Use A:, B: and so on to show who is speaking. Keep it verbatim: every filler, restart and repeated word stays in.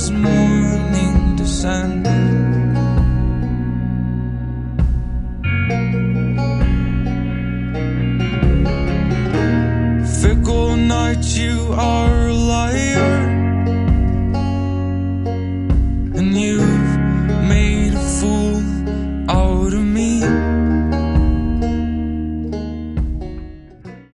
A: as morning descends. Fickle night, you are light.